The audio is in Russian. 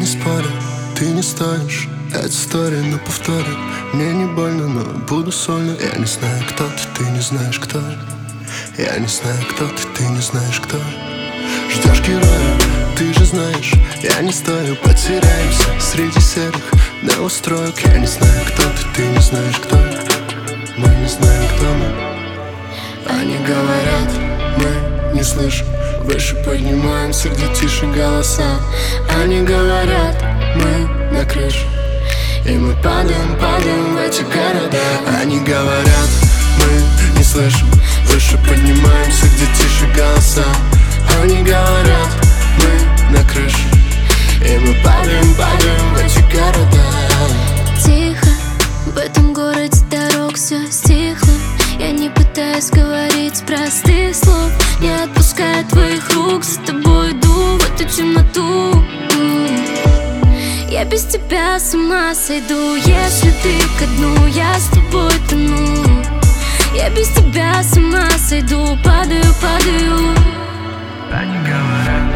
не спорю, ты не стоишь. Это история на повторе. Мне не больно, но буду сольно. Я не знаю, кто ты не знаешь, кто я. Я не знаю, кто ты не знаешь, кто я. Ждешь героя, ты же знаешь, я не стою. Потеряемся среди серых новостроек. Я не знаю, кто ты не знаешь, кто я. Мы не знаем, кто мы. Они говорят, мы не слышим. Выше поднимаемся, где тише голоса. Они говорят, мы на крыше, и мы падаем, падаем в эти города. Они говорят, мы не слышим. Выше поднимаемся, где тише голоса. Они говорят, мы на крыше, и мы падаем, падаем в эти города. Тихо, в этом городе дорог все стихло. Я не пытаюсь говорить простых слов. Не отпуская твоих рук, за тобой иду в эту темноту. Я без тебя с ума сойду. Если ты ко дну, я с тобой тону. Я без тебя с ума сойду. Падаю, падаю. Они говорят,